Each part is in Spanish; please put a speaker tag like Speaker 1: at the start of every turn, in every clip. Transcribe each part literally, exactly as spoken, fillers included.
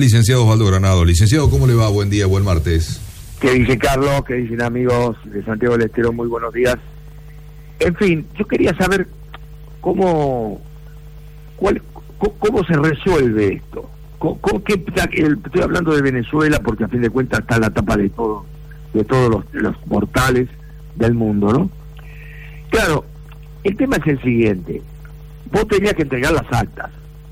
Speaker 1: Licenciado Osvaldo Granado. Licenciado, ¿cómo le va? Buen día, buen martes.
Speaker 2: ¿Qué dice Carlos? ¿Qué dicen amigos de Santiago del Estero? Muy buenos días. En fin, yo quería saber cómo cuál, cómo, cómo se resuelve esto. ¿Cómo, cómo, qué, estoy hablando de Venezuela porque a fin de cuentas está la tapa de todo, de todos los, los portales del mundo, ¿no? Claro, el tema es el siguiente. Vos tenías que entregar las actas.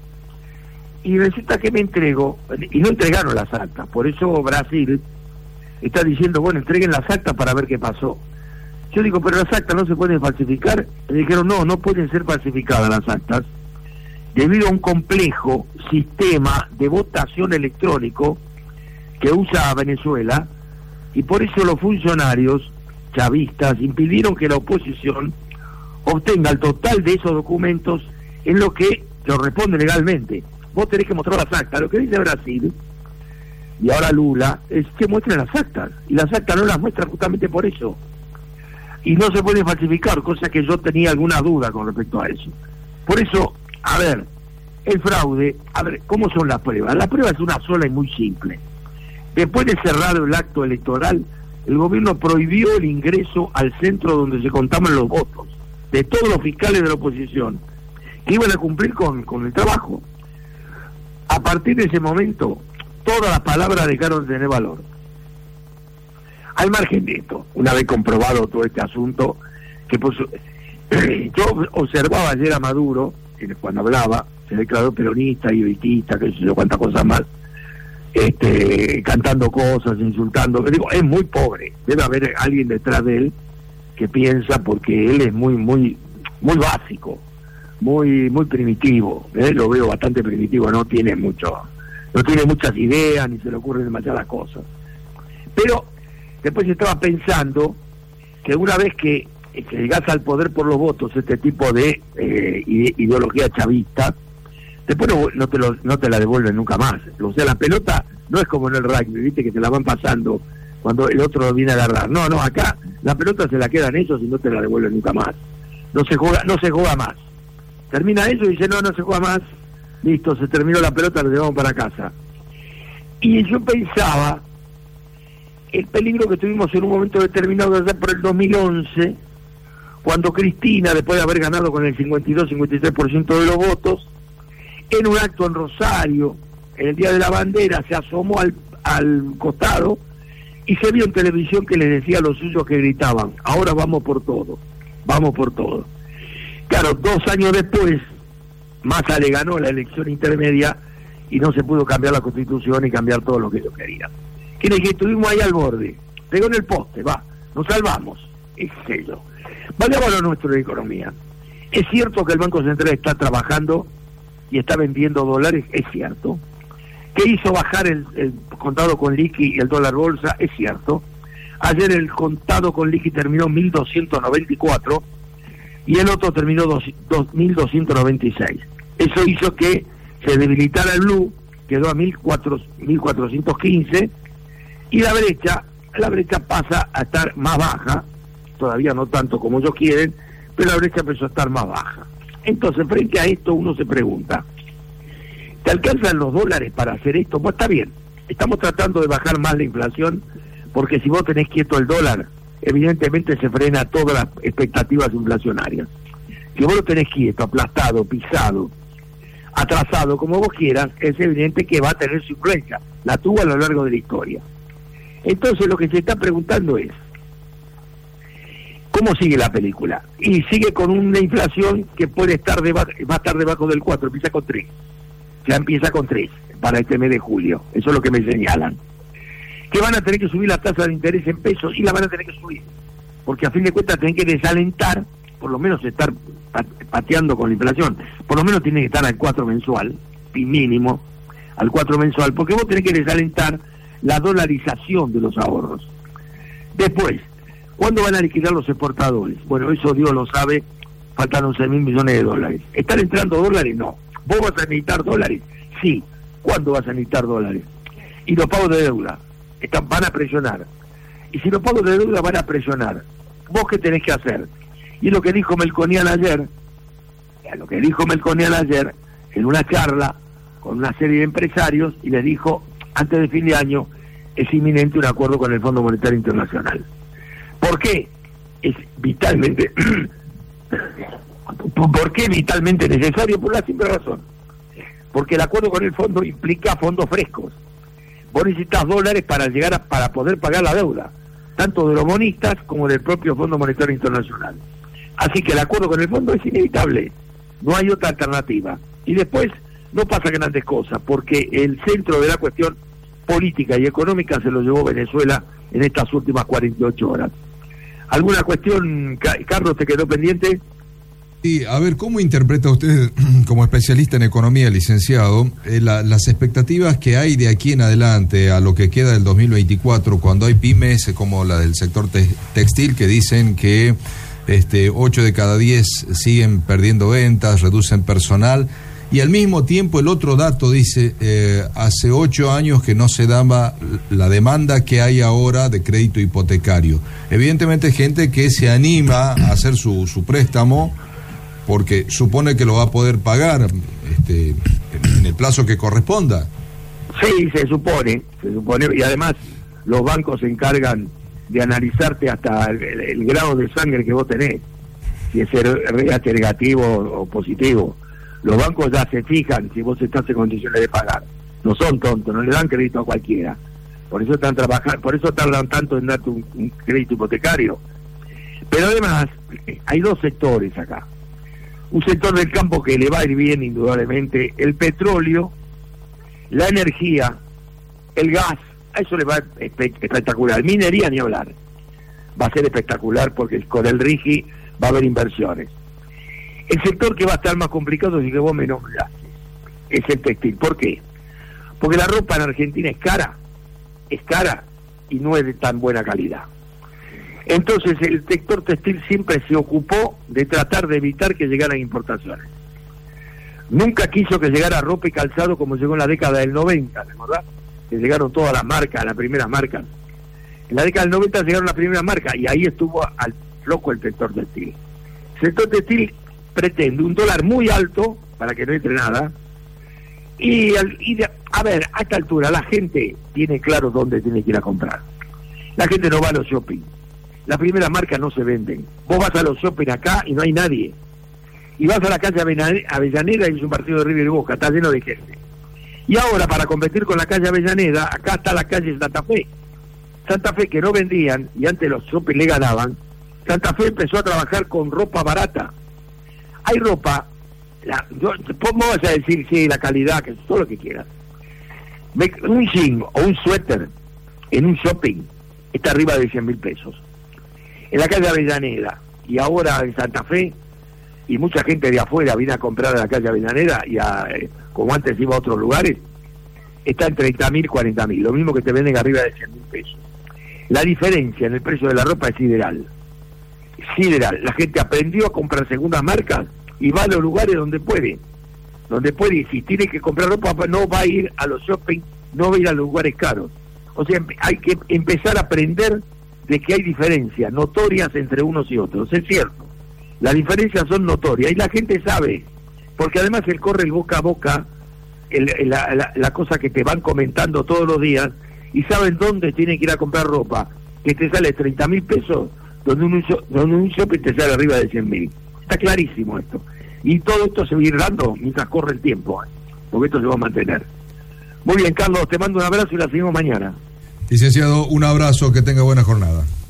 Speaker 2: Y resulta que me entrego, y no entregaron las actas, por eso Brasil está diciendo, bueno, entreguen las actas para ver qué pasó. Yo digo, pero las actas no se pueden falsificar. Me dijeron, no, no pueden ser falsificadas las actas, debido a un complejo sistema de votación electrónico que usa Venezuela, y por eso los funcionarios chavistas impidieron que la oposición obtenga el total de esos documentos en lo que corresponde legalmente. Vos tenés que mostrar las actas. Lo que dice Brasil y ahora Lula es que muestren las actas, y las actas no las muestran justamente por eso, y no se pueden falsificar, cosa que yo tenía alguna duda con respecto a eso. Por eso, a ver, el fraude, a ver, ¿cómo son las pruebas? La prueba es una sola y muy simple. Después de cerrado el acto electoral, el gobierno prohibió el ingreso al centro donde se contaban los votos de todos los fiscales de la oposición que iban a cumplir con, con el trabajo. A partir de ese momento, todas las palabras dejaron de tener valor. Al margen de esto, una vez comprobado todo este asunto, que pues, yo observaba ayer a Maduro, cuando hablaba, se declaró peronista y vitista, que sé yo, cuántas cosas más, este, cantando cosas, insultando. Digo, es muy pobre, debe haber alguien detrás de él que piensa, porque él es muy, muy, muy básico. muy muy primitivo, ¿eh? Lo veo bastante primitivo, no tiene mucho, no tiene muchas ideas, ni se le ocurren demasiadas cosas. Pero después estaba pensando que una vez que, que llegas al poder por los votos, este tipo de eh, ideología chavista, después no, no, te lo, no te la devuelven nunca más. O sea, la pelota no es como en el rugby, viste, que te la van pasando cuando el otro lo viene a agarrar. No, no, acá la pelota se la quedan ellos y no te la devuelven nunca más. No se juega, no se juega más. Termina eso y dice, no, no se juega más, listo, se terminó la pelota, lo llevamos para casa. Y yo pensaba el peligro que tuvimos en un momento determinado allá por el dos mil once, cuando Cristina, después de haber ganado con el cincuenta y dos, cincuenta y tres por ciento de los votos, en un acto en Rosario, en el Día de la Bandera, se asomó al, al costado y se vio en televisión que les decía a los suyos que gritaban, ahora vamos por todo, vamos por todo. Claro, dos años después, Massa le ganó la elección intermedia y no se pudo cambiar la Constitución y cambiar todo lo que ellos querían. Quiere decir que estuvimos ahí al borde, pegó en el poste, va, nos salvamos, es eso. Vayamos a lo nuestro de economía. Es cierto que el Banco Central está trabajando y está vendiendo dólares, es cierto. Que hizo bajar el, el contado con liqui y el dólar bolsa, es cierto. Ayer el contado con liqui terminó mil doscientos noventa y cuatro y el otro terminó dos mil doscientos noventa y seis. Eso hizo que se debilitara el blue, quedó a mil cuatrocientos quince, y la brecha, la brecha pasa a estar más baja, todavía no tanto como ellos quieren, pero la brecha empezó a estar más baja. Entonces, frente a esto uno se pregunta, ¿te alcanzan los dólares para hacer esto? Pues está bien, estamos tratando de bajar más la inflación, porque si vos tenés quieto el dólar, evidentemente se frena todas las expectativas inflacionarias. Si vos lo tenés quieto, aplastado, pisado, atrasado, como vos quieras, es evidente que va a tener su influencia. La tuvo a lo largo de la historia. Entonces lo que se está preguntando es, ¿cómo sigue la película? Y sigue con una inflación que puede estar debajo, va a estar debajo del cuatro, empieza con tres. Ya empieza con tres para este mes de julio. Eso es lo que me señalan. Que van a tener que subir la tasa de interés en pesos, y la van a tener que subir, porque a fin de cuentas tienen que desalentar, por lo menos estar pateando con la inflación, por lo menos tienen que estar al cuatro mensual, mínimo, al cuatro mensual, porque vos tenés que desalentar la dolarización de los ahorros. Después, ¿cuándo van a liquidar los exportadores? Bueno, eso Dios lo sabe, faltan once mil millones de dólares. ¿Están entrando dólares? No. ¿Vos vas a necesitar dólares? Sí. ¿Cuándo vas a necesitar dólares? Y los pagos de deuda Están, van a presionar. Y si los pagos de deuda van a presionar, ¿vos qué tenés que hacer? Y es lo que dijo Melconian ayer, lo que dijo Melconian ayer, en una charla con una serie de empresarios y les dijo, antes de fin de año es inminente un acuerdo con el Fondo Monetario Internacional. ¿Por qué? Es vitalmente ¿por qué vitalmente necesario? Por la simple razón, porque el acuerdo con el fondo implica fondos frescos. Vos necesitas dólares para llegar a, para poder pagar la deuda, tanto de los bonistas como del propio Fondo Monetario Internacional. Así que el acuerdo con el fondo es inevitable, no hay otra alternativa. Y después no pasa grandes cosas, porque el centro de la cuestión política y económica se lo llevó Venezuela en estas últimas cuarenta y ocho horas. ¿Alguna cuestión, Carlos, te quedó pendiente?
Speaker 1: Sí, a ver, ¿cómo interpreta usted, como especialista en economía, licenciado, eh, la, las expectativas que hay de aquí en adelante a lo que queda del dos mil veinticuatro, cuando hay pymes como la del sector te textil que dicen que este, ocho de cada diez siguen perdiendo ventas, reducen personal, y al mismo tiempo el otro dato dice, eh, hace ocho años que no se daba la demanda que hay ahora de crédito hipotecario. Evidentemente gente que se anima a hacer su, su préstamo, porque supone que lo va a poder pagar este, en el plazo que corresponda.
Speaker 2: Sí, se supone, se supone, y además los bancos se encargan de analizarte hasta el, el, el grado de sangre que vos tenés, si es R H negativo o positivo. Los bancos ya se fijan si vos estás en condiciones de pagar. No son tontos, no le dan crédito a cualquiera. Por eso están trabajando, por eso tardan tanto en darte un, un crédito hipotecario. Pero además, hay dos sectores acá. Un sector del campo que le va a ir bien indudablemente, el petróleo, la energía, el gas, a eso le va espectacular. Minería ni hablar, va a ser espectacular porque con el RIGI va a haber inversiones. El sector que va a estar más complicado, si que vos me nombraste, es el textil. ¿Por qué? Porque la ropa en Argentina es cara, es cara y no es de tan buena calidad. Entonces el sector textil siempre se ocupó de tratar de evitar que llegaran importaciones. Nunca quiso que llegara ropa y calzado como llegó en la década del noventa, ¿verdad? Que llegaron todas las marcas, las primeras marcas. En la década del noventa llegaron las primeras marcas y ahí estuvo al floco el sector textil. El sector textil pretende un dólar muy alto para que no entre nada y, y de, a ver, a esta altura la gente tiene claro dónde tiene que ir a comprar. La gente no va a los shopping. Las primeras marcas no se venden. Vos vas a los shopping acá y no hay nadie. Y vas a la calle Avellaneda y es un partido de River y Boca, está lleno de gente. Y ahora, para competir con la calle Avellaneda, acá está la calle Santa Fe. Santa Fe, que no vendían, y antes los shopping le ganaban, Santa Fe empezó a trabajar con ropa barata. Hay ropa, la, yo, vos vas a decir, sí, la calidad, que todo lo que quieras. Me, un jean o un suéter en un shopping está arriba de cien mil pesos. En la calle Avellaneda y ahora en Santa Fe, y mucha gente de afuera viene a comprar a la calle Avellaneda y a, eh, como antes iba a otros lugares, está en treinta mil, cuarenta mil, lo mismo que te venden arriba de cien mil pesos. La diferencia en el precio de la ropa es sideral, sideral. La gente aprendió a comprar segundas marcas y va a los lugares donde puede, donde puede, y si tiene que comprar ropa no va a ir a los shopping, no va a ir a los lugares caros. O sea, hay que empezar a aprender de que hay diferencias notorias entre unos y otros. Es cierto, las diferencias son notorias y la gente sabe, porque además él corre el boca a boca, el, la, la, la cosa que te van comentando todos los días, y saben dónde tienen que ir a comprar ropa, que te sale treinta mil pesos, donde un, donde un shopping te sale arriba de cien mil. Está clarísimo esto. Y todo esto se va a ir dando mientras corre el tiempo, ¿eh? Porque esto se va a mantener. Muy bien, Carlos, te mando un abrazo y la seguimos mañana.
Speaker 1: Licenciado, un abrazo, que tenga buena jornada.